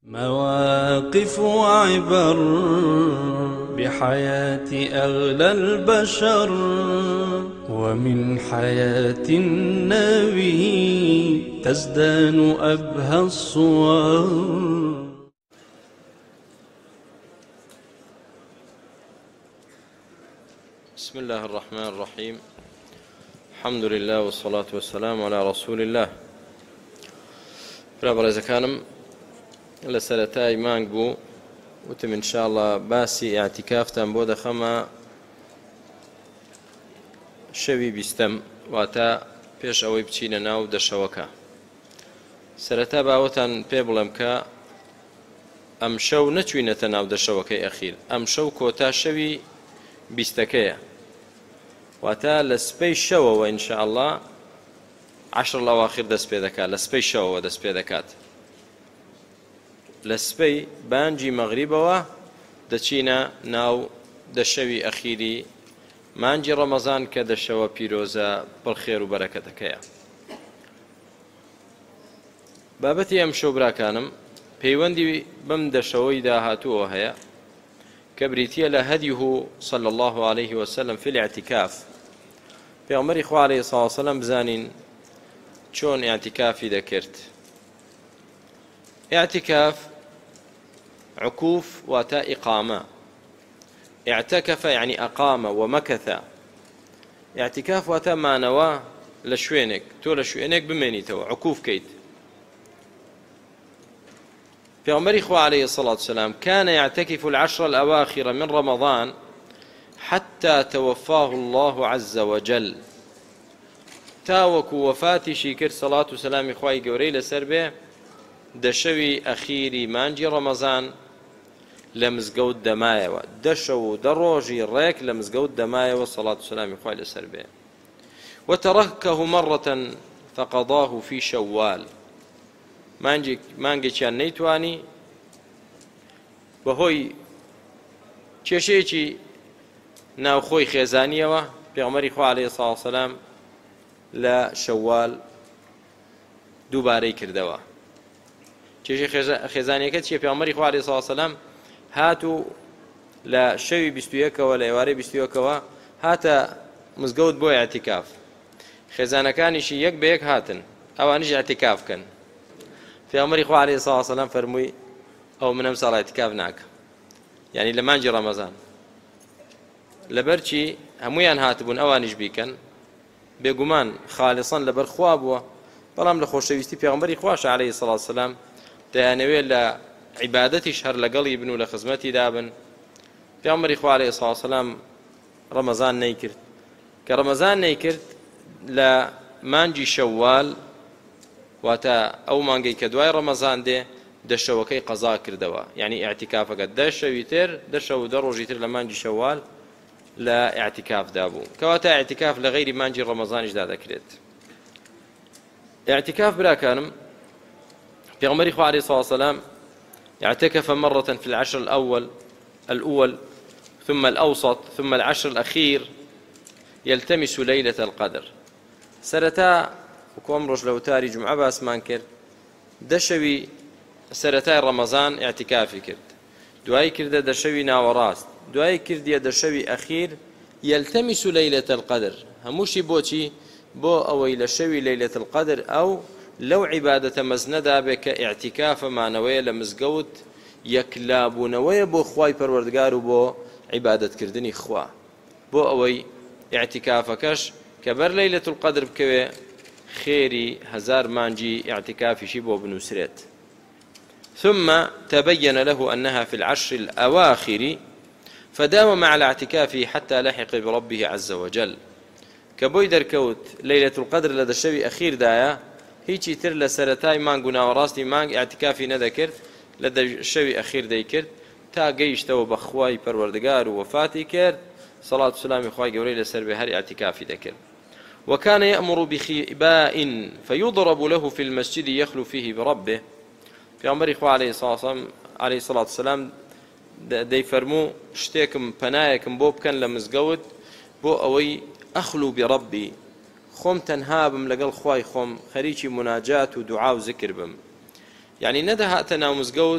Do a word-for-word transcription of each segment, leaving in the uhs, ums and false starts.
مواقف وعبر بحياة أغلى البشر ومن حياة النبي تزدان أبهى الصور. بسم الله الرحمن الرحيم. الحمد لله والصلاة والسلام على رسول الله. برابر إذا كانم لسرتاي مانگ بوو وتم إن شاء الله باسی اعتکافتان بۆ دەخەمە شەوی بیستەم واتە پێش ئەوەی بچینە ناو دەشەوەکە. سەرەتا باوەتان پێ بڵێم کە ئەم شەو نەچوینەتە ناو دەشەوەکەی ئەخیر، ئەم شەو کۆتا شەوی بیستەکەیە، واتە لە سپەی شەوەوە ئین شاء الله عەشر الأواخر دەست پێ دەکات، لە سپەی شەوەوە دەست پێ دەکات. لە سپەی بانگی مەغریبەوە دەچینە ناو دەشەوی ئەخیری مانگی ڕەمەزان کە دەشەوە پیرۆزە پڕخێر و بەرەکەتەکەیە. بابەتی ئەم شەو براکانم پەیوەندی بەم دەشەوەی داهاتووە هەیە کە بریتیە لە هەدیه صلی الله عليه وسلم في الاعتكاف. پێغەمبەری خوا عەلەیهی سڵاة وسەلام بزانین چۆن ئیعتیکافی دەکرد. اعتكاف عكوف واتا إقامة، اعتكف يعني أقام ومكث. اعتكاف واتا معنوا لشوينك تو لشوينك بمينيتو عكوف كيت. في عمر إخوة عليه الصلاة والسلام كان يعتكف العشر الأواخر من رمضان حتى توفاه الله عز وجل. تاوك وفاتي شيكر صلاة وسلام إخوائي قوري لسربه دەشەوی ئەخیری مانگی ڕەمەزان لە مزگەوت دەمایەوە، دەشە و دەڕۆژی ڕێک لە مزگەوت دەمایەوە سەڵات و سەلامی خوای لەسەر بێ. وتركه مرة فقضاه في شوال. مانگێکیان نەیتوانی بەهۆی کێشەیەکی ناوخۆی خێزانیەوە پێغەمبەری خوا عەلەیهی سڵاة وسەلام لە شەوال دووبارەی کردەوە. کێشەی خێزانیەکە چییە؟ پێغەمبەری خوا عەلەیهی سڵاة وسەلام هاتوو لە شەوی بیست و یەکەوە لە ئێوارەی بیست و یەکەوە هاتە مزگەوت بۆ ئیعتیکاف. خێزانەکانیشی یەک بە یەک هاتن ئەوانیش ئیعتیکاف بکەن. پێغەمبەری خوا عەلەیهی سڵاة وسەلام فەرمووی ئەو من ئەم ساڵ ئیعتیکاف ناکەم، یعنی لە مانگی ڕەمەزان. لەبەرچی هەموویان هاتبوون ئەوانیش بیکەن، بێگومان خاڵیسەن لەبەر خوا بووە، بەڵام لە خۆشەویستی پێغەمبەری خواشە عەلەیهی سڵاة وسەلام دەیانەوێت لە عیبادەتیش هەر لەگەڵی بن و لە خزمەتی دابن. پێغەمبەری خوا عەلەیهی سڵاة وسەلام ڕەمەزان نەیکرد، کە ڕەمەزان نەیکرد لە مانگی شەوال واتە ئەو مانگەی کە دوای ڕەمەزان دێ دەشەوەکەی قەزا کردەوە، یعنی ئیعتیکافەکە دە شەوی تر دەشە و دە ڕۆژی تر لە مانگی شەوال لە ئیعتیکافدا بوو، کەواتە ئیعتیکاف لە غەیری مانگی ڕەمەزانیشدا دەکرێت. اعتكاف براكانم پیغمبر خوا عليه الصلاة والسلام اعتكف مرة في العشر الأول الأول ثم الأوسط ثم العشر الأخير يلتمس ليلة القدر. سرتا وكم رجل وتاري جمعة باس مان كرد دشوي سرتا رمضان اعتكافي كرد، دعاي كرد دشوي ناوراست، دعاي كرد دشوي أخير يلتمس ليلة القدر. هموشي بوتي بۆ ئەوەی لە شەوی لەیلەت القەدر ئەو لەو عیبادەتە مەزنەدا بێ کە ئیعتیکافەمانەوەیە لە مزگەوت یەکلابوونەوەیە بۆ خوای پەروەردگار و بۆ عیبادەتکردنی خوا، بۆ ئەوەی ئیعتیکافەکەش کە بەر لەیلەت القەدر بکەوێ خێری هەزار مانگی ئیعتیکافیشی بۆ بنووسرێت. ثم تبين له أنها في العشر الأواخر فدام مع الاعتكاف حتى لحق بربه عز وجل. کە بۆی دەرکەوت لەیلەت القەدر لە دەشەوی ئەخیردایە هیچی تر لە سەرەتای مانگ و ناوەڕاستی مانگ ئیعتیکافی نەدەکرد، لە دەشەوی ئەخیر دەیکرد تا گەیشتەوە بە خوای پەروەردگار و وەفاتی کرد سەڵات و سلامی خوای گەورەی لەسەر بێ هەر ئیعتیکافی دەکرد. وكان يأمر بخباء فيضرب له في المسجد يخلو فيه بربه. پێغەمبەری خوا عەلەیهی الصلاة والسلام دەیفەرموو شتێکم پەنایەکم بۆ بکەن لە مزگەوت بۆ ئەوەی أخلو بربي خۆم تەنها بم لەگەڵ خوای خۆم خەریکی مناجات و دوعا و ذکر بم. یعنی نەدەهاتە ناو مزگەوت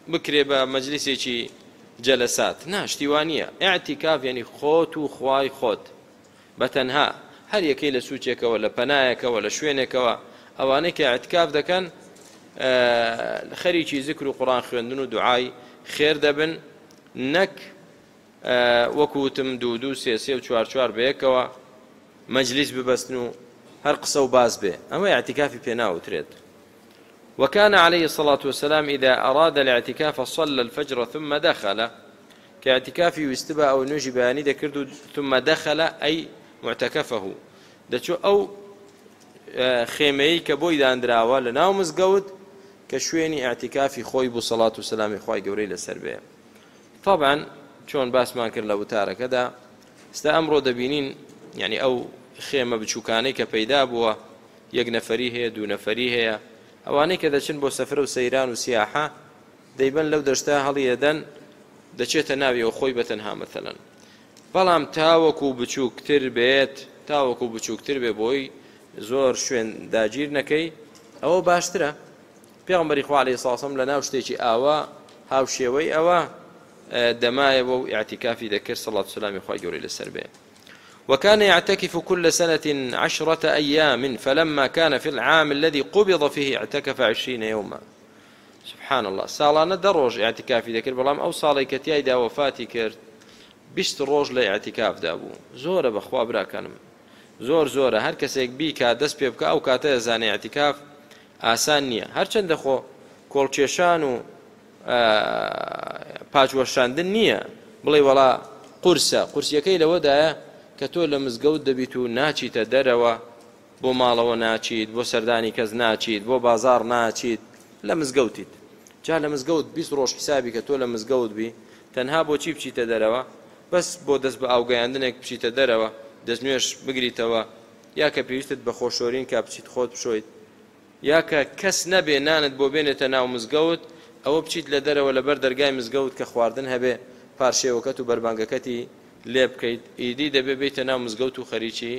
بکرێ بە مەجلیسێکی جەلەسات ناشتیوانیە ئیعتیکاف یعنی خۆت و خوای خۆت بەتەنها هەر یەکەی لە سوچێکەوە لە پەنایەکەوە لە شوێنێکەوە ئەوانەی کە ئیعتیکاف دەکەن خەریکی ذکر و قورآن خوێندن و دوعای خێر دەبن نەک وەکوتم دوو دوو سێ سێ و چوار چوار بەیەکەوە مەجلیس ببەستن و هەر قسە و باز بێ ئەمە ئیعتیکافی پێ ناوترێت. وكان عليه الصلاة والسلام إذا أراد الاعتكاف صلى الفجر ثم دخل كاعتكافي ويستبع أو نوجي بياني ذكرت ثم دخل أي معتكفه دچو أو خيمي كبوي داندراوا لناو مزقود كشويني اعتكافي خوي بو صلاة والسلام خوي قوري للسربية. طبعا شون باس ما كر لو تارك كذا استأمروا دبينين يعني أو خيمة بشوكاني كبيدا بوا يق نفري هي دو نفري هي ئەوانەی کە دەچن بۆ سەفرە و سەیران و سیاحە دەیبەن لەو دەشتا هەڵی دەدەن دەچێتە ناویەوە خۆی بەتەنها مەثەڵەن بەڵام تاوەکو بچووکتر بێت تاوەکو بچووکتر بێ بۆی زۆر شوێن داگیر نەکەی ئەوە باشترە. پێغەمبەری خوا عەلەیهی سڵاو وسەلام لە ناو شتێکی ئاوا هاوشێوەی ئەوە دەمایەوە و ئیعتیکافی دەکرد سەڵات و سەلامی خوای گەورەی لەسەر بێ. وكان يعتكف كل سنة عشرة أيام فلما كان في العام الذي قبض فيه اعتكف عشرين يوما. سبحان الله ساڵانە دە ڕۆژ ئیعتیکافی دەکرد بەڵام ئەو ساڵی کە تیایدا وەفاتی کرد بیست ڕۆژ لە ئیعتیکافدا بوو. زۆرە بەخوا براکانم زۆر زۆرە هەر کەسێک بیکات دەست پێ بکە ئەو کاتە دەزانێ ئیعتیکاف ئاسان نییە هەرچەندە خۆ کۆڵکێشان و پاچوەشاندن نییە بڵێ وەڵا قورسە قورسیەکەی لەوەدایە کە تۆ لە مزگەوت دەبیت و ناچیتە دەرەوە بۆ ماڵەوە ناچیت بۆ سەردانی کەس ناچیت بۆ بازار ناچیت لە مزگەوتیت جا لە مزگەوت بیست ڕۆژ حسابی کە تۆ لە مزگەوت بی تەنها بۆچی بچیتە دەرەوە بەس بۆ دەست بە ئاوگەیاندنێک بچیتە دەرەوە دەستنوێش بگریتەوە یا کە پێویستت بە خۆشۆرین کا بچیت خۆت بشۆیت یا کە کەس نەبێ نانت بۆ بێنێتە ناو مزگەوت ئەوە بچیت لە دەرەوە لەبەر دەرگای مزگەوت کە خواردن هەبێ پارشێوەکەت و بەربانگەکەتی لێ بکەیت ئیدی دەبێ بێتە ناو مزگەوت و خەریکی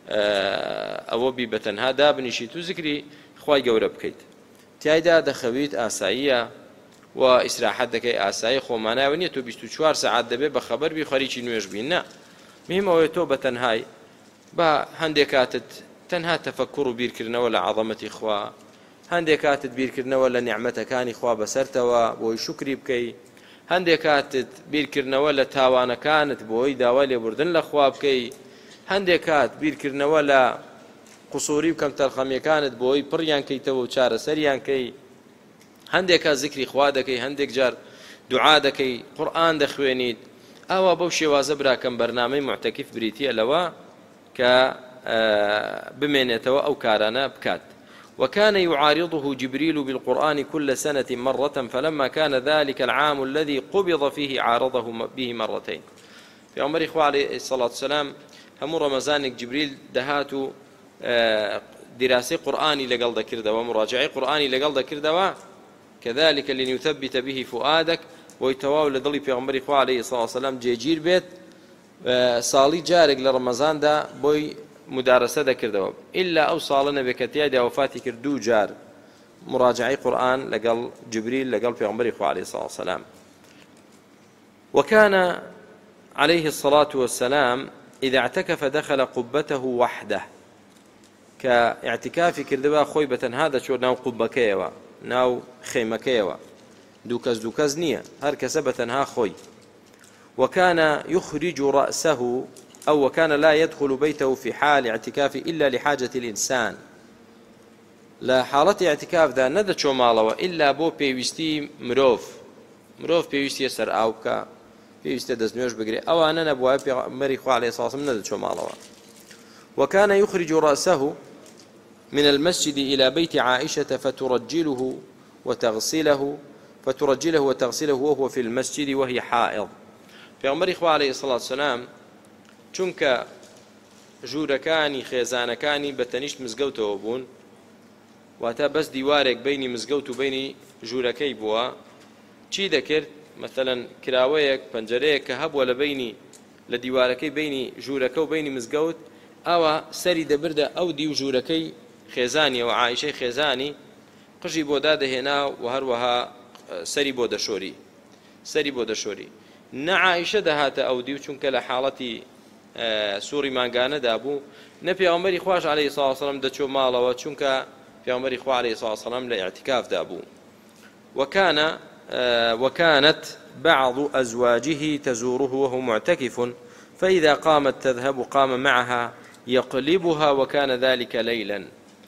ئەوە بی بەتەنها دابنیشیت و زیکری خوای گەورە بکەیت تیایدا دەخەویت ئاساییە و ئیسراحەت دەکەی ئاسایی خۆمانایەوە نییە تۆ بیست و چوار سەعات دەبێ بە خەبەر بی خەریکی نوێژ بین نا مهمەوەی تۆ بەتەنهای بە هەندێک کاتت تەنها تەفەکوڕ و بیرکردنەوە لە عەظەمەتی خوا هەندێک کاتت بیرکردنەوە لە نیعمەتەکانی خوا بەسەرتەوە بۆی شوکری بکەی هەندێک کاتت بیرکردنەوە لە تاوانەکانت بۆی داوای لێبوردن لە خوا بکەی هەندێک کات بیرکردنەوە لە قوسووری و کەم تەرخەمیەکانت بۆی پڕیان کەیتەوە و چارەسەریان کەی هەندێک کات زیکری خوا دەکەی هەندێک جار دوعا دەکەی قورئان دەخوێنیت ئاوا بەو شێوازە براکەم بەرنامەی معتەکیف بریتیە لەوە کە بمێنێتەوە ئەو کارانە بکات. وكان يعارضه جبريل بالقرآن كل سنة مرة فلما كان ذلك العام الذي قبض فيه عارضه به مرتين. في عمر إخوة عليه الصلاة والسلام هم رمضانك جبريل دهاتو دراسة قرآني لقل ذكر ومراجعة قرآني لقل ذكر كذلك لنثبت به فؤادك ويتواول لضلي في عمر إخوة عليه الصلاة والسلام جيجير بيت صالي جارك لرمضان دا بوي مدارسة ذكر إلا أو صالنا بكتيادة وفاتي كردو جار مراجعي قرآن لقل جبريل لقل في عمر إخوة عليه الصلاة والسلام. وكان عليه الصلاة والسلام إذا اعتكف دخل قبته وحده كاعتكاف كردوا خويبة هذا شو ناو قبكيوا ناو خيمكيوا دوكز دوكز نية هر كسبة ها خوي. وكان يخرج رأسه أو وكان لا يدخل بيته في حال اعتكاف إلا لحاجة الإنسان لا حالة اعتكاف ذا ندى شو مالوا إلا بو بيوستي مروف مروف بيوستي سر أوكا بيوستي دزنيوش بقري أو أنا نبوها بمري خو عليه الصلاة والسلام ندى شو مالوا. وكان يخرج رأسه من المسجد إلى بيت عائشة فترجله وتغسله فترجله وتغسله وهو في المسجد وهي حائض. في عمر إخوة عليه الصلاة والسلام چونکە ژوورەکانی خێزانەکانی بە تەنیشت مزگەوتەوە بوون واتە بەس دیوارێک بینی مزگەوت و بینی ژوورەکەی بووە چی دەکرد مەثەلەن کراوەیەک پەنجەرەیەک کە هەبووە لە بینی لە دیوارەکەی بینی ژوورەکە و بینی مزگەوت ئەوە سەری دەبردە ئەو دی و ژوورەکەی خێزانیەوە عایشەی خێزانی قژی بۆ دادەهێنا و هەروەها سەری بۆ دەشۆری سەری بۆ دەشۆری نەعائیشە دەهاتە ئەو دی و چونکە لە حاڵەتی سووری مانگانەدا بوو نە پێغەمبەری خوش عەلەیهی سڵاو وسەلام دەچۆ ماڵەوە چونکە پێغەمبەری خوا عەلەیهی سڵاو وسەلام لە ئیعتیکافدا بوو وكان وكانت بعض أزواجه تزوره وهو معتكف فإذا قامت تذهب قام معها يقلبها وكان ذلك ليلا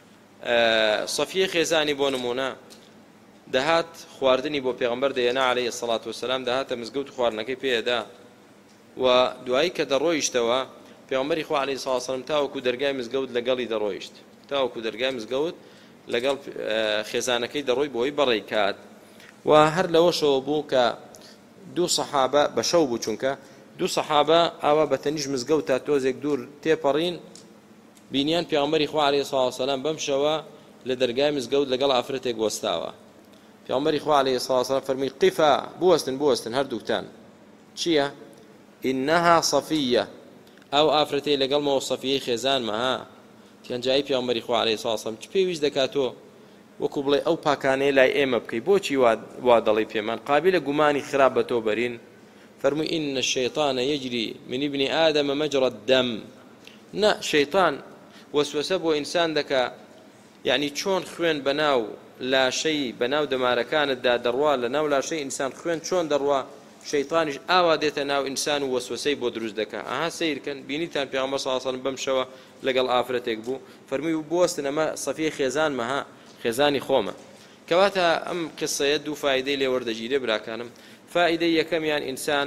صفية خێزانی بۆ نمونە دەهات خواردنی بۆ پێغەمبەر دەیەنا عەلەیهی سەڵات وسەلام دەهاتە مزگەوت خواردنەکەی پێدا و دوایی کە دەڕۆیشتەوە پێغەمبەری خوا عەلەیهی سەڵات وسەلام تاوەکو دەرگای مزگەوت لەگەڵی دەڕۆیشت تاوەکو دەرگای مزگەوت لەگەڵ خێزانەکەی دەڕۆی بۆی بەڕێی کات و هەر لەوەشەوە بوو کە دوو سەحابە بەشەو بوو چونکە دوو سەحابە ئاوا بەتەنیژ مزگەوت تا تۆزێک دوور تێپەڕین بینیان پێغەمبەری خوا عەلەیهی سەڵات وسەلام بەم شەوە لە دەرگای مزگەوت لەگەڵ ئافرەتێک وەستاوە پێغەمبەری خوا عەلەیهی سەڵات وسەلام فەرمووی قیفە بوەستن بوەستن هەردووکتان چییە؟ ئینەها سەفیە ئەو ئافرەتەی لەگەڵمەوە سەفیەی خێزانمە ها تیانجایی پێغەمبەری خوا عەلەیهی سەڵات وسەلام چ پێویست دەکاتۆ وەکو بڵێ ئەو پاکانەیە لای ئێمە بکەی بۆچی وا دەڵی پێمان قابلە گومانی خراپ بە تۆ بەرین فەرمووی ئین الشەیطانە یەجری من ابن ئادەمە مەجرە الدەم نا شەیطان وەسوەسە بۆ ئینسان دەکا یعنی چۆن خوێن بەناو لاشەی بەناو دەمارەکانتدا دەڕوا لە ناو لاشەی ئینسان خوێن چۆن دەڕوا شەیطانیش ئاوا دێتە ناو ئینسان و وەسوەسەی بۆ دروست دەکا ئاها سەیرکەن بینیتان پێغەمبەر صلی الله علیه و سلم بەم شەوە لەگەڵ ئافرەتێک بوو فەرمووی بوەستن ئەمە سەفیەی خێزانمە ها خێزانی خۆمە کەواتە ئەم قسەیە دوو فایدەی لێ وەردەگیرێ براکانم فائدەی یەکەمیان ئینسان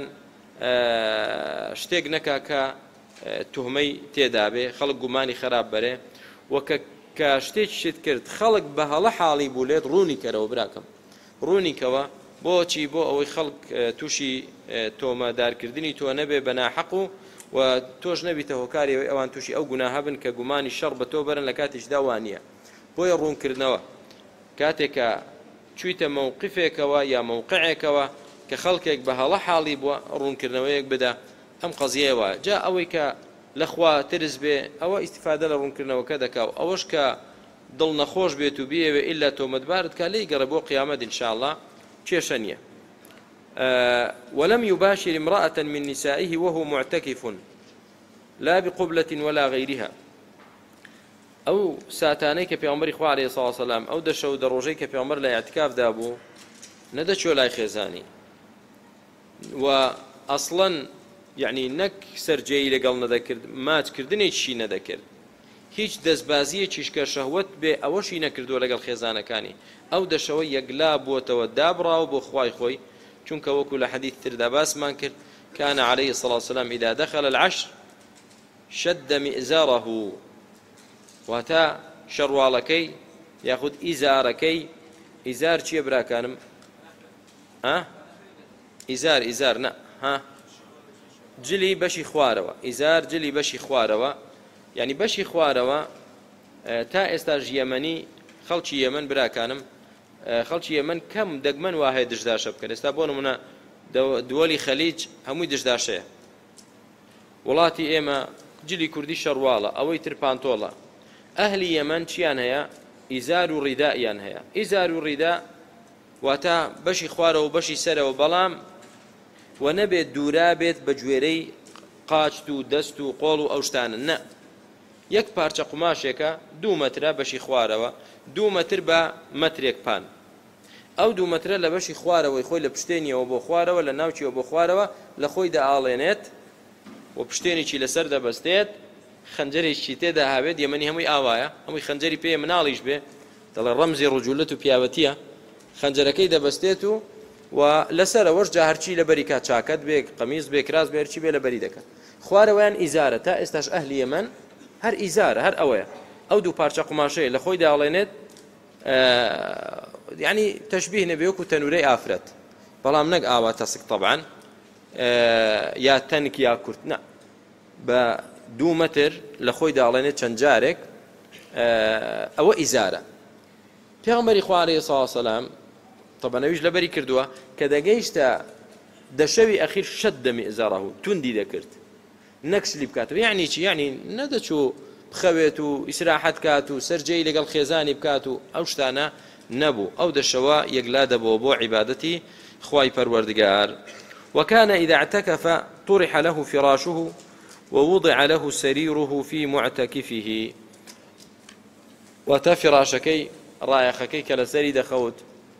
شتێک نەکا کە توهمەی تێدا بێ خەڵک گومانی خراپ بەرێ وەکە کە شتێکی شت کرد خەڵک بە هەڵە حاڵی بوو لێت ڕوونی کەرەوە براکەم ڕوونی کەوە بۆچی بۆ ئەوەی خەڵک تووشی تۆمەدارکردنی تۆ نەبێ بە ناحەق و و تۆش نەبیتە هۆکاری ئەوان تووشی ئەو گوناها بن کە گومانی شەڕ بە تۆ بەرن لە کاتیشدا وانە بۆیە ڕوونکردنەوە کاتێکە چوویتە مووقفێکەوە یا مووقعێکەوە کە خەڵکێک بە هەڵە حاڵی بووە ڕوونکردنەوەیەک بدە ئەم قەزیەوە جا ئەوەی کە لەخوا ترس بێ ئەوە ئیستیفادە لە ڕوونکردنەوەکە دەکاو ئەوەش کە دڵ نەخۆش بێت و بێوێ ئیلا تۆمەتبارت کا لێی گەڕێ بۆ قیامەت ئینشاءالله کێشە نییە ولم يباشر امرأة من نسائه وهو معتكف لا بقبلة ولا غيرها ئەو ساتانەی کە پێغەمبەری خوا عەلەیهی سەڵات وسەلام ئەو دەشە و دەڕۆژەی کە پێغەمبەر لە ئیعتیکافدا بوو نەدەچۆ لای خێزانی و ئەسڵەن یعنی نەک سەرجێی لەگەڵ نەدەکرد ماچکردنێکیشی نەدەکرد هیچ دەستبازیەکیش کە شەهوەت بێ ئەوەشی نەکردووە لەگەڵ خێزانەکانی ئەو دەشەوە یەکلا بووەتەوە دابڕاو بۆ خوای خۆی چونکە وەکو لە حەدیث تردا باسمان کرد كان عليه الصلاة والسلام إذا دخل العشر شد مئزاره واتا شەڕواڵەکەی یاخود ئیزارەکەی ئیزار چییە براکانم ها ئیزار ئیزار نە ها جلی بەشی خوارەوە ئیزار جلی بەشی خوارەوە یعنی بەشی خوارەوە تا ئێستا ژیەمەنی خەڵکی یەمەن براکانم خەڵکی یەمەن کەم دەگمەن وهەیە دژداشە بکەن ئێستا بۆ نمونە دووەلی خەلیج هەمووی دژداشەیە وڵاتی ئێمە جلی کوردی شەڕواڵە ئەوەی تر پانتۆڵە ئەهلی یەمەن چیان هەیە ئیزار و ڕیدائیان هەیە ئیزار و ڕیدا واتە بەشی خوارەوە و بەشی سەرەوە بەڵام و نەبێت دوورا بێت بە گوێرەی قاچت و دەست و قۆڵ و ئەو شتانە نە یەک پارچە قوماشێکە دوو مەترە بەشی خوارەوە دوو مەتر بە مەترێک پان ئەو دوو مەترە لە بەشی خوارەوەی خۆی لە پشتێنیەوە بۆ خوارەوە لە ناوچیەوە بۆ خوارەوە لە خۆی دەئاڵێنێت و پشتێنێکی لەسەر دەبەستێت خەنجەرێکی تێدا هاوێت یەمەنی هەمووی ئاوایە هەمووی خەنجەری پێ مناڵیش بێ دەڵێ ڕەمزی ڕجولەت و پیاوەتیە خەنجەرەکەی دەبەستێت و و لەسەرەوەش جا هەرچی لە بەری کات چاکەت بێ قەمیز بێ کراس بێ هەرچی بێ لە بەری دەکەن خوارەوەیان ئیزارە تا ئێستاش ئەهلی یەمەن هەر ئیزارە هەر ئەوەیە ئەو دوو پارچە قوماشەیە لە خۆی داڵێنێت یعنی تەشبیه نەبێ وەکو تەنورەی ئافرەت بەڵام نەک ئاوا تەسک طبعا یا تەنک یا کورت نە بە دوو مەتر لە خۆی داڵێنێت چەند جارێک ئەوە ئیزارە پێغەمبەری خوا عەلەیهی سەڵات وسەلام طبعا ئەویش لەبەری کردووە کە دەگەیشتە دەشەوی ئەخیر شەدە مئزەرەه توندی دەکرد نەکسلی بکاتەوە یعنی چی یعنی نەدەچوو بخەوێت و ئیسراحەت کات و سەرجەی لەگەڵ خێزانی بکات و ئەو شتانە نبو أو دشوا يقلاد بو عبادتي خواي پروردگار. وكان إذا اعتكف طرح له فراشه ووضع له سريره في معتكفه وتفراشكي رايخكي كالسري دخوت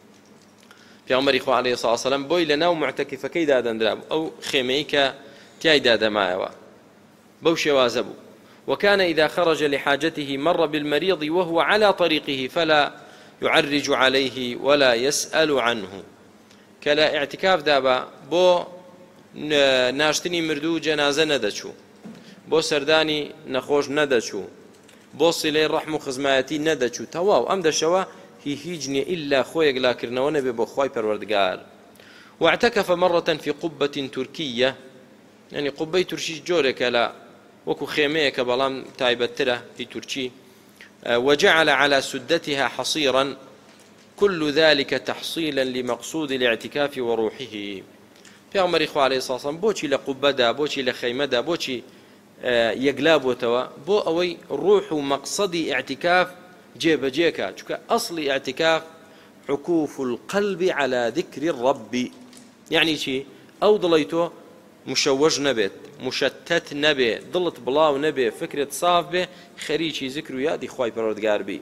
في عمر إخوة عليه الصلاة والسلام بوي لنا ومعتكفكي دادن دراب أو خيميك تاي دادا معوا بوشي وازبو. وكان إذا خرج لحاجته مر بالمريض وهو على طريقه فلا يعرج عليه ولا يسأل عنه. كلا اعتكاف دابا بو ناشتني مردو جنازة ندچو بو سرداني نخوش ندچو بو صلي الرحم وخزماتي ندچو تواو أم دشوا هي هيجني إلا خويق لاكرنا ونبي بو خواي پروردگار. واعتكف مرة في قبة تركية يعني قبة ترشي جورك لا وكو خيميك بلام تايبتره في تركي وجعل على سدتها حصيرا كل ذلك تحصيلا لمقصود الاعتكاف وروحه. في عمر إخوة عليه الصلاة والسلام بوشي لقبدا بوشي لخيمدا بوشي يقلاب وتوا بو أوي روح مقصد اعتكاف جيب جيكا شكا أصل اعتكاف عكوف القلب على ذكر الرب يعني شي أو ضليته مشوج نبت مشتت نبي ضلت بلاو نبي فكرة صاف به خريجي ذكر يادي خواي پروردگار بي.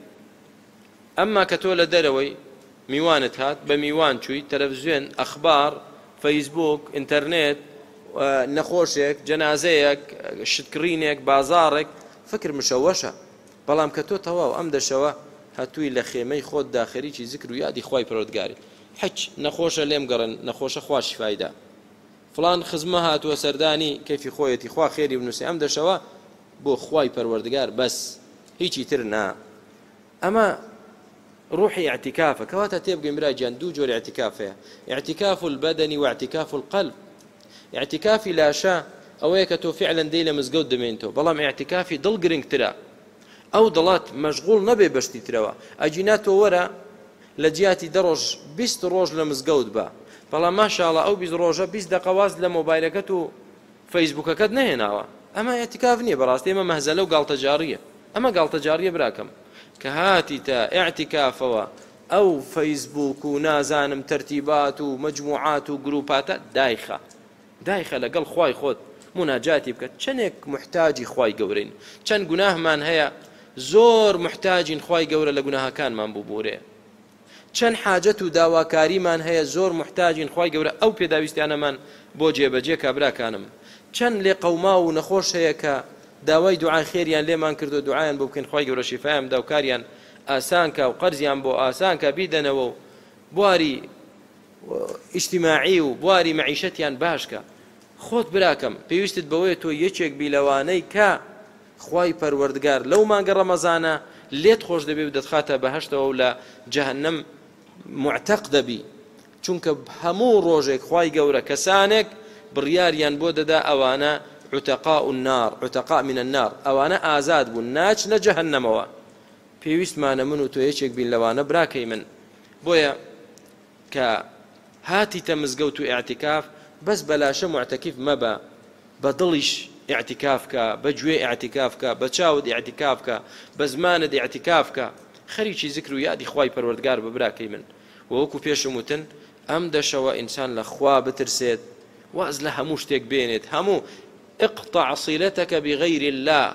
أما كتولى دروي ميوانت هات بميوان شوي تلفزيون أخبار فيسبوك إنترنت نخوشك جنازيك شتكرينك بازارك فكر مشوشة بلام كتو تواو أم دشوا هاتوي لخيمي خود داخلي شي ذكر يادي خواي پروردگاري حج نخوشه ليم قرن نخوشه خواش فايدة فلان خزمها تو سرداني كيف خويتي خوا خيري بنوسي أم دشوا بو خواي پروردگار بس هيچي ترنا. أما روحي اعتكافك كواتا تبقى مراجعان دو جور اعتكافها اعتكاف البدن واعتكاف القلب. اعتكافي لا شاء أويكتو فعلا ديلا مزقود دمينتو بلام اعتكافي دل قرنك ترى أو ضلات مشغول نبي بشتي تروا أجيناتو ورا لجياتي دروج بيست روج لمزقود با بلا ما شاء الله أو بيز روجا بيست دقواز لموبايلكتو فيسبوكا كد نهناوا. أما اعتكاف نية براستي أما مهزلة وقال تجارية أما قال تجارية براكم كهاتي تا اعتكافوا أو فيسبوك ونازانم ترتيبات ومجموعات وجروبات دايخة دايخة لقل خواي خود مناجاتي بك چنك محتاجي خواي قورين چن گناه من هيا زور محتاجين خواي قورة لقناها كان من ببوره چن حاجة داواكاري من هيا زور محتاجين خواي قورة أو بيداويستي أنا من بوجي بجي كابرا كانم چن لقوما ونخوش هيا ك داوای دعای خێریان لێمان کردو دوعایان بۆ بکەین خی گەورە شیفایان دا و کاریان ئاسانکە و قەرزیان بۆ ئاسانکە بیدەنەوە و بواری ئیجتیماعی و بواری مەعیشەتیان باشکە. خۆت براکەم پێویستت بەوەیە تۆ یەکێک بیلەوانەی کە خی پەروەردگار لەو مانگە ڕەمەزانە لێت خۆش دەبێ و دەتخاتە بەهەشتەوە و لە جەهەنەم معتەق دەبی چونکە هەموو ڕۆژێک خی گەورە کەسانێک بڕیاریان بۆ دەدا ئەوانە عتقاء النار عتقاء من النار أوانا آزاد بون ناچ نجهنموا پێویست مانە من و تۆ یەکێک بین لەوانە براکەی من بۆیە کە هاتی تەمزگەوت و ئاعتیکاف بەس بەلاشە معتەکیف مەبە بە دڵیش ئاعتیکافکە بە گوێ ئاعتیکافکە بە چاوت ئاعتیکافکە بە زمانت ئاعتیکافکە خەریکی ذکر و یادی خوای پەروەردگار بە براکەی من. وەکو پێشم وتن ئەم دەشەوە ئینسان لە خوا بترسێت واز لە هەموو شتێک بێنێت هەموو اقطع صلتك بغير الله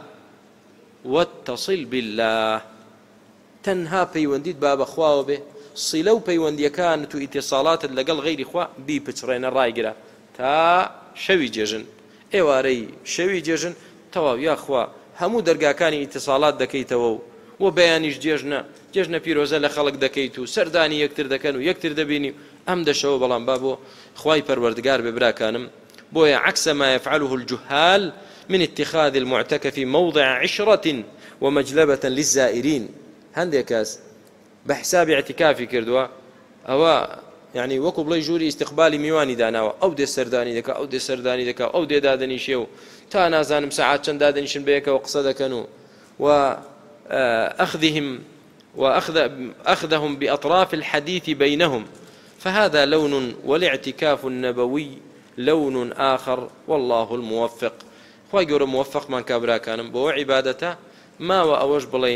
واتصل بالله تنها پەیوەندیت با بەخواوە بێ صلە و پەیوەندیەکانت و ئیتیصالاتت لەگەڵ غەیری خوا بیپچڕێنە ڕایگرە تا شەوی جێژن ئێوارەی شەوی جێژن تەواو یاخوا هەموو دەرگاکانی ئیتیصالات دەکەیتەوە و و بەیانیش جێژنە جێژنە پیرۆزە لە خەڵک دەکەیت و سەردانی یەکتر دەکەن و یەکتر دەبینی ئەم دەشەوە بەڵام با بۆ خوای پەروەردگار بێ براکانم. بويا عكس ما يفعله الجهال من اتخاذ المعتكف موضع عشرة ومجلبة للزائرين. هندي كاس بحساب اعتكافي كردوا أو يعني وكو بلاي جوري استقبالي ميواني داناوا أو دي سرداني دكا أو دي سرداني دكا أو دي دادني شيو تانا زانم ساعات چند دادني شن بيكا وقصدكنو وأخذهم وأخذ أخذهم بأطراف الحديث بينهم فهذا لون والاعتكاف النبوي لون آخر والله الموفق. خواهي قول موفق من كابرا كانم بو عبادته ما وأوج بلين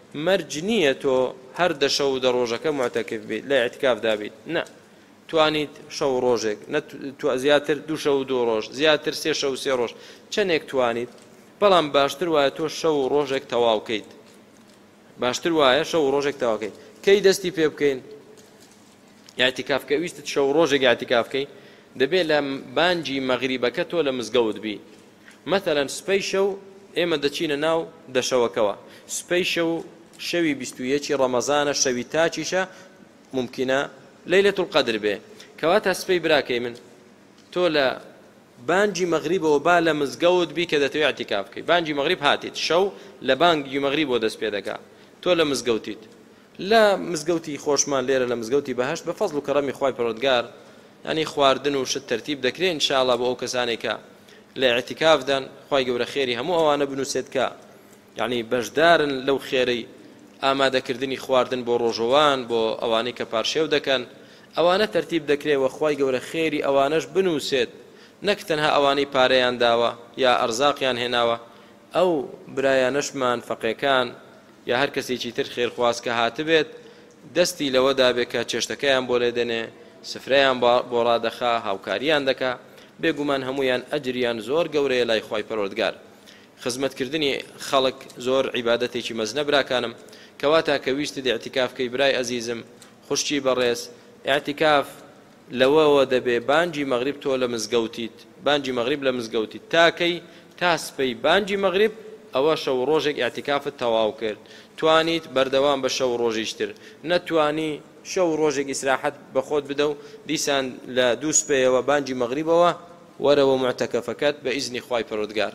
مەرج نییە تۆ هەر دە شەو و دە ڕۆژەکە معتەکف بیت لە ئیعتیکافدا بیت نە توانیت شەو ڕۆژێک زیاتر دوو شەو دوو ڕۆژ زیاتر سێ شەو سێ ڕۆژ چەندێک توانیت بەڵام باشتر وایە تۆ شەو و ڕۆژێک تەواوکەیت باشتر وایە شەو و ڕۆژێک تەواوکەیت کەی دەستی پێ بکەین ئیعتیکافکە ویستت شەو ڕۆژێک ئیعتیکافکەی دەبێت لە بانگی مەغریبەکە تۆ لە مزگەوت بی مەثەلەن سبەی شەو ئێمە دەچینە ناو دەشەوەکەوە سبەی شەو شەوی بیست و یەکی ڕەمەزانە شەوی تاچیشە ممکنە لەیلەتول القەدر بێ کەواتە سبەی براکەی من تۆ لە بانگی مەغریبەوە با لە مزگەوت بی کە دەتەوێت ئیعتیکاف بکەیت بانگی مەغریب هاتیت شەو لە بانگی مەغریب بۆ دەست پێ دەکات تۆ لە مزگەوتیت لە مزگەوتی خۆشمان لێرە لە مزگەوتی بەهەشت بە فەزڵ و کەڕەمی خوای پەروەردگار ینی خواردن و شت تەرتیب دەکرێت ئینشاءڵڵا بۆ ئەو کەسانێک کە لە ئیعتیکافدان خوای گەورە خێری هەموو ئەوانە بنووسێت کە یعنی بەشدارن لەو خێرەی ئامادەکردنی خواردن بۆ ڕۆژەوان بۆ ئەوانەی کە پارشێو دەکەن ئەوانە تەرتیب دەکرێت وە خوای گەورە خێری ئەوانەش بنووسێت نەک تەنها ئەوانەی پارەیان داوە یا ئەرزاقیان هێناوە ئەو برایانەشمان فەقێکان یا هەر کەسێکی تر خێرخواست کە هاتبێت دەستی لەوەدا بێت کە چێشتەکەیان بۆ لێ دەنێ سفرەیان بۆ ڕادەخا هاوکاریان دەکا بێگومان هەمویان ئەجریان زۆر گەورەیە لای خوای پەروەردگار خزمەتکردنی خەڵک زۆر عیبادەتێکی مەزنە براکانم کەواتە کە ویستت ئیعتیکافکەی برای ئەزیزم خوشتی بەڕێز ئیعتیکاف لەوەوە دەبێ بانگی مەغریب تۆ لە مزگەوتیت بانگی مەغریب لە مزگەوتیت تاکەی تا سبەی بانگی مەغریب ئەوە شەو ڕۆژێک ئیعتیکافت تەواو کرد توانیت بەردەوام بە شەو ڕۆژیشتر نەتوانی شەو ڕۆژێک ئیسراحەت بە خۆت بدە و دیسان لە دوو سبەیەوە بانگی مەغریبەوە وەرەوە معتەکەفەکەت بە ئیزنی خوای پەروەردگار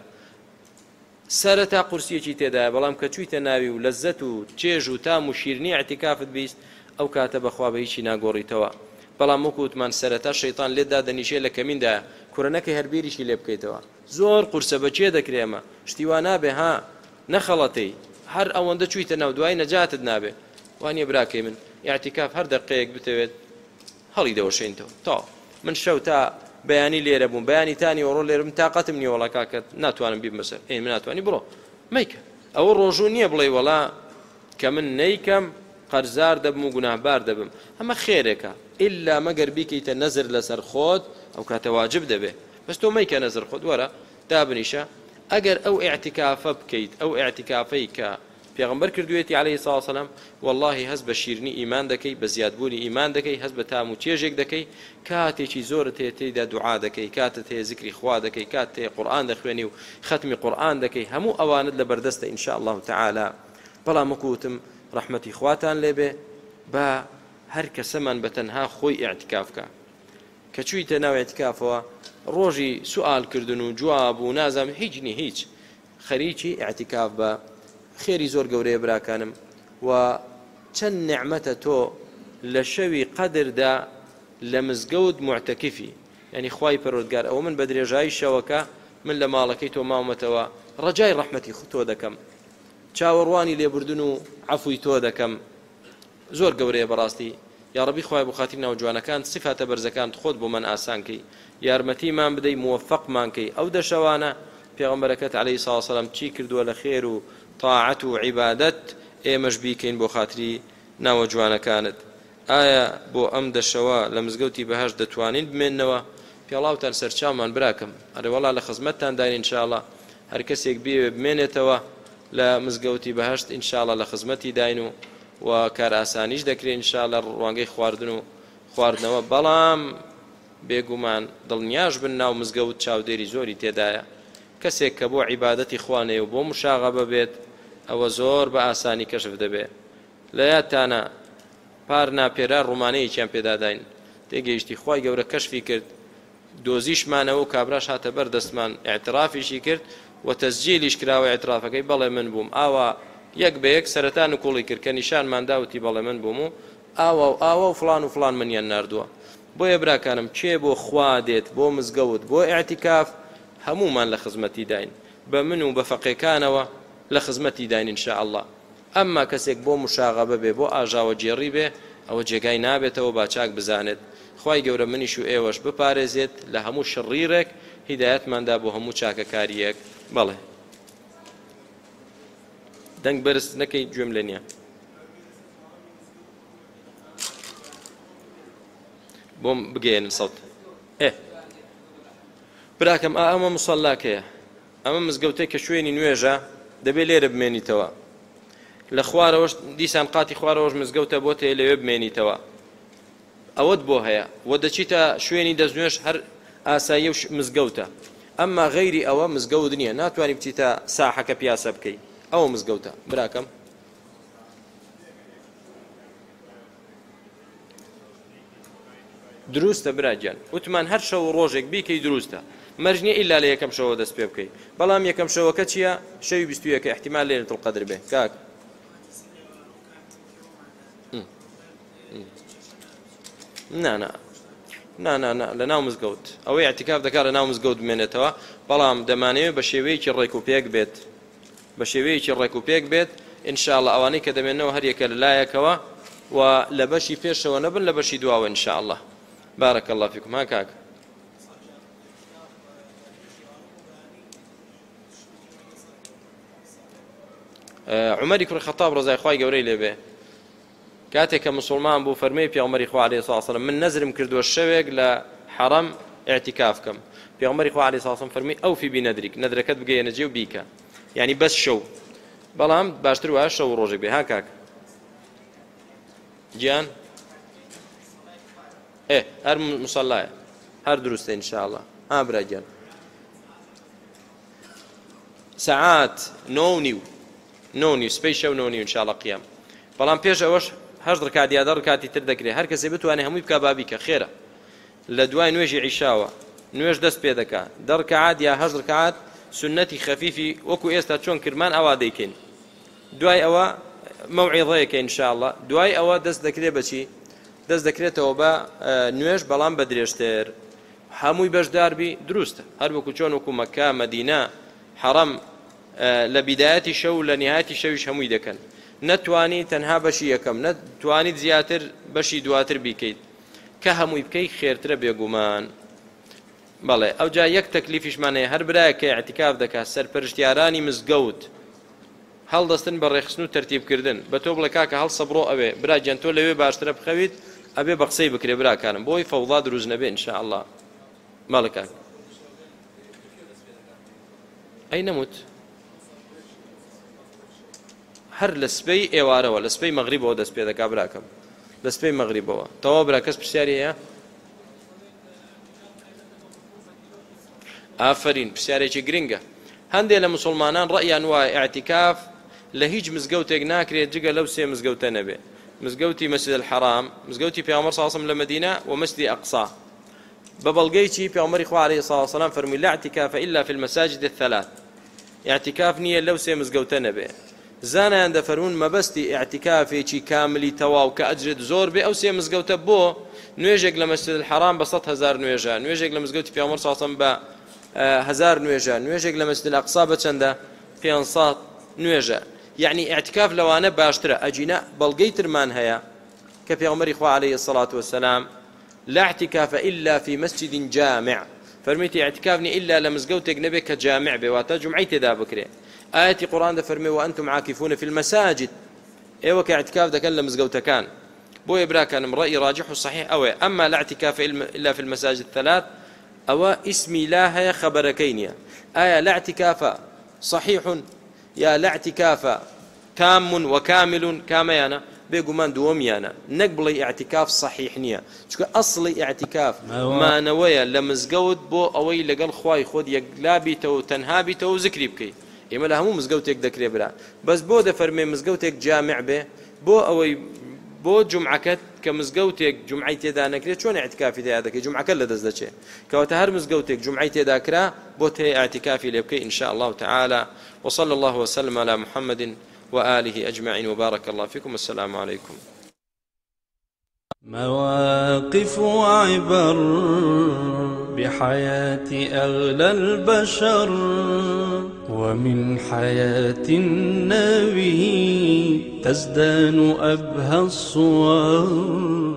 سەرەتا قورسیەکی تێدایە بەڵام کە چوویتە ناوی و لەزەت و چێژ و تام و شیرنی ئیعتیکافت بیست ئەو کاتە بەخوا بە هیچی ناگۆڕیتەوە بەڵام وەکوتمان سەرەتا شەیطان لێدا دەنیشێ لە کەمیندایە کوڕەنەکەی هەربیریشی لێ بکەیتەوە زۆر قورسە بەچێ دەکرێمە شتیوان نابێ ها نەخەڵەتەی هەر ئەوەندە چوویتە ناو دوای نەجاتت نابێ وانیە براکەی من ئیعتیکاف هەر دەقەیەک بتەوێت هەڵی دەوەشێنیتەوە تا من شەو تا بەیانی لێرە بووم بەیانی تانی ئەوڕۆ لێرم تاقەتم نییە وەڵا کاکەت ناتوانم بیم بەسەر ئێ من ناتوانی بڕۆ مەیکە ئەوە ڕۆژوو نییە بڵێ وەڵا کە من نەیکەم قەرزار دەبم و گوناهبار دەبم ئەمە خێرێکە ئیلا مەگەر بیکەیتە نەزر لەسەر خۆت ئەو کاتە واجب دەبێ بەس تۆ مەیکە نەزر خۆت وەرە دابنیشە ئەگەر ئەو ئیعتیکافە بکەیت ئەو ئیعتیکافەی کە پێغەمبەر کردوێتی عەلەیهی سڵاو وسەلام وەڵڵاهی هەست بە شیرنی ئیمان دەکەی بە زیادبوونی ئیمان دەکەی هەست بە تام و چێژێک دەکەی کاتێکی زۆرت هەیە تێیدا دوعا دەکەی کاتت هەیە زیکری خوا دەکەی کات هەیە قورئان دەخوێنی و ختمی قورئان دەکەی هەموو ئەوانت لە بەردەستە ئینشاء الله تعالی بەڵام وەکوتم ڕەحمەتی خواتان لێبێ بە هەر کەسەمان بە تەنها خۆی ئیعتیکاف بکە کە چوویتە ناو ئیعتیکافەوە ڕۆژی سوئالکردن و جواب و نازام هیچ نی هیچ خەریکی ئیعتیکاف بە خێری زۆر گەورەیە براکانم و چەند نعمەتە تۆ لە شەوی قەدردا لە مزگەوت معتەکفی یعنی خوای پەروەردگار ئەوە من بە درێژایی شەوەکە من لە ماڵەکەی تۆ ماومەتەوە ڕەجای ڕەحمەتی تۆ دەکەم چاوەڕوانی لێبوردن و عەفوی تۆ دەکەم زۆر گەورەیە بەڕاستی یا ڕەبی خوای بۆ خاتری ناوجوانەکان سیفاتە بەرزەکان خۆت بۆ من ئاسانکەی یارمەتیمان بدەی موفقمانکەی ئەو دەشەوانە پێغەمبەرەکەت عەلەیهی سڵاو وسەلام چی کردووە لە خێر و طاعەت و عیبادەت ئێمەش بیکەین بۆ خاتری ناوە جوانەکانت ئایا بۆ ئەم دەشەوە لە مزگەوتی بەهەشت دەتوانین بمێننەوە پێڵاوتان سەرچاومان براکەم ئەرێ وەڵا لە خزمەتتان داین ئینشاءڵڵا هەر کەسێک بێ بمێنێتەوە لە مزگەوتی بەهەشت ئینشاءڵڵا لە خزمەتی داین و و کار ئاسانیش دەکرێت ئینشاءڵڵا ڕوانگەی خواردن و خواردنەوە بەڵام بێگومان دڵنیاش بن ناو مزگەوت چاودێری زۆری تێدایە کەسێک کە بۆ عیبادەتی خوانێ و بۆ مشاغەبە بێت ئەوە زۆر بە ئاسانی کەشف دەبێت لە یادتانە پار ناپێرا ڕوومانەیەکیان پێداداین تێگەیشتی خوای گەورە کەشفی کرد دۆزیشمانەوە و کابراش هاتە بەر دەستمان ئیعترافیشی کرد و تەسجیلیش کراوە ئیعترافەکەی بەڵێ من بووم ئاوا یەک بە یەک سەرەتا نکوڵی کرد کە نیشانمان داوتی بەڵێ من بووم و ئاوا و ئاوا و فڵان و فڵان منیان ناردووە بۆیە براکانم چێ بۆ خوا دێت بۆ مزگەوت بۆ ئیعتیکاف هەمومان لە خزمەتی داین بە من و بە فەقێکانەوە لە خزمەتی داین ئینشاء الله ئەمما کەسێک بۆ مشاغەبە بێ بۆ ئاژاوە جێڕی بێ ئەوە جێگای نابێتەوە با چاک بزانێت خوای گەورە منیش و ئێوەش بپارێزێت لە هەموو شڕیرێک هیدایەتماندا بۆ هەموو چاکەکاریەک بەڵێ دەنگ بەرز نەکەی گوێم لێ نییە بۆم بگەێنن سەوت ئێ براکەم ئەمە موسەڵاکەیە ئەمە مزگەوتەی کە شوێنی نوێژە دەبێت لێرە بمێنیتەوە لە خوارەوەش دیسان قاتی خوارەوەش مزگەوتە بۆ تێ لەوێ بمێنیتەوە ئەوەت بۆ هەیە وە دەچیتە شوێنی دەستنوێژ هەر ئاسایی و مزگەوتە ئەمما غەیری ئەوە مزگەوت نییە ناتوانانی بچیتە ساحەکە پیاسە بکەیت ئەوە مزگەوتە براکەم دروستە براگیان وتمان هەر شەو ڕۆژێک بیکەی دروستە مەرجنیە ئیلا لە یەکەم شەوە دەست پێ بکەیت بەڵام یەکەم شەوەکە چییە شەوی بیست و یەکە احتیمال لەیلەتوڵ قەدر بێ کاک نا نا نا نا نا لە ناو مزگەوت ئەوەی اعتیکاف دەکات لە ناو مزگەوت بمێنێتەوە بەڵام دەمانەوێت بە شێوەیەکی ڕێک و پێک بێت بە شێوەیەکی ڕێک و پێک بێت ئینشاءڵڵا ئەوانەی کە دەمێنەوە هەر یەکە لە لایەکەوە و لە بەشی پێشەوە نەبن لە بەشی دواوە ئینشاءڵڵا بارك الله فيكم ها كاك عمەری کوڕی خەتاب ڕزای خوای گەورەی لێبێ کاتێک کە مسلمان بوو فەرمێی پێغەمبەری خوا عەلەیهی سڵاو وسەلام من نەزرم کردووە شەوێک لە حەرەم ئیعتیکاف بکەم پێغەمبەری خوا عەلەیهی سڵاو وسەلام فەرمی ئەوفی بینەدریک نەدرەکەت بگەیەنە جێ و بیکە یعنی بەس شەو بەڵام باشتر وایە شەو و ڕۆژێک بێ ها کاک گیان ئێ هەر موسەڵایە هەر دروستە ئینشاءڵڵا ها براگیان سەعات نۆ و نیو نۆ و نیو سبەی شەو نۆ و نیو ئینشاءڵڵا قیام بەڵام پێش ئەوەش هەشت ڕکات یا دە ڕکاتی تر دەکرێت هەر کەسێ بتوانێت هەمووی بکا بابیکە خێرە لە دوای نوێژی عیشاوە نوێژ دەست پێ دەکات دە ڕکعات یا هەشت ڕکعات سنەتی خەفیفی وەکو ئێستا چۆن کرمان ئەوا دەیکەین دوای ئەوە مەوعیظەیەکە ئینشاءڵڵا دوای ئەوە دەست دەکرێت بەچی دەست دەکرێتەوە بە نوێژ بەڵام بە درێژتر هەمووی بەشداربی دروستە هەر وەکو چۆن وەکو مەککە مەدینە حەرەم لە بیدایەتی شەو لە نهایەتی شەویش هەمووی دەکەن نەتوانی تەنها بەشی یەکەم نەتوانیت زیاتر بەشی دواتر بیکەیت کە هەمووی بکەی خێرترە بێگومان بەڵێ ئەوجا یەک تەکلیفیشمانەیە هەر برایە کە ئیعتیکاف دەکات سەرپەرشتیارانی مزگەوت هەڵدەستن بە ڕێخستن و تەرتیبکردن بە تۆ بڵێ کاکە هەڵ سەبڕۆ ئەوێ براگیان تۆ لەوێ باشترە بخەویت ئەبێ بە قسەی بکرێ براکانم بۆی فەوضا دروست نەبێ ئینشاءڵڵا ماڵە کاک ئەی نەموت هەر لە سبەی ئێوارەوە لە سبەی مەغریبەوە دەست پێ دەکا براکەم لە سبەی مەغریبەوە تەواو برا کەس پرسیاری هەیە ئافرین پرسیارێکی گرنگە هەندێک لە مسلمانان ڕەیان وایە ئیعتیکاف لە هیچ مزگەوتێک ناکرێت جگە لەو سێ مزگەوتە نەبێ مزگەوتی مەسجد الحەرام مزگەوتی پێغەمبەر صلی الله علیه و سلم لە مەدینە و مەسجدی ئەقسا بە بەڵگەی چی پێغەمبەری خوا عەلەیهی سڵاو وسەلام فەرمووی لا اعتکاف إلا في المساجد الثلاث اعتکاف نییە لەو سێ مزگەوتە نەبێ زانایان دەفەرمون مەبەستی ئیعتیکافێکی کاملی تەواو کە ئەجرێت زۆر بێ ئەو سێ مزگەوتە بۆ نوێژێک لە مەسجد الحەرام بە سەد هەزار نوێژە نوێژێک لە مزگەوتی پێغەمبەر صلی الله علیه و سلم بە هەزار نوێژە نوێژێک لە مەسجد الأقصا بە چەندە پێنجسەد نوێژە یعنی ئیعتیکاف لەوانە باشترە ئەجینە بەڵگەی ترمان هەیە کە پێغەمبەری خوا عەلەیهی الصلاة والسلام لا اعتكاف إلا في مسجد جامع فرميتي اعتكافني إلا لمزقوتك نبيك جامع بواتا جمعي تدا بكري آية قرآن فرمي وأنتم عاكفون في المساجد ايوه كاعتكاف ده كان لمزقوتك كان بو يبرا كان رأي راجح وصحيح أو أما لا اعتكاف إلا في المساجد الثلاث أو اسمي لا هي خبركينيا آية لا اعتكاف صحيح يا لا اعتكاف تام وكامل كاميانا بێگومان دووەمیانە نەک بڵێ ئیعتیکاف صحیح نییە چونکە ئەسڵی ئیعتیکاف مانەوەیە لە مزگەوت بۆ ئەوەی لەگەڵ خوای خۆت یەکلابیتەوە تەنها بیتەوە و زکری بکەیت ئێمە لە هەموو مزگەوتێک دەکرێ برا بەس بۆ دەفەرمێ مزگەوتێک جامع بێ بۆ ئەوەی بۆ جومعەکەت کە مزگەوتێک جومعی تێدا نەکرێت چۆن ئیعتیکافی تێدا دەکەی جومعەکە لەدەست دەچێت کەواتە هەر مزگەوتێک جومعی تێدا کرا بۆ تێ ئیعتیکافی لێ بکەی ئینشاء الله تعالى وصلى الله وسلم على محمد وآله أجمعين وبارك الله فيكم السلام عليكم. مواقف وعبر بحياة أغلى البشر ومن حياة النبي تزدان أبهى الصور.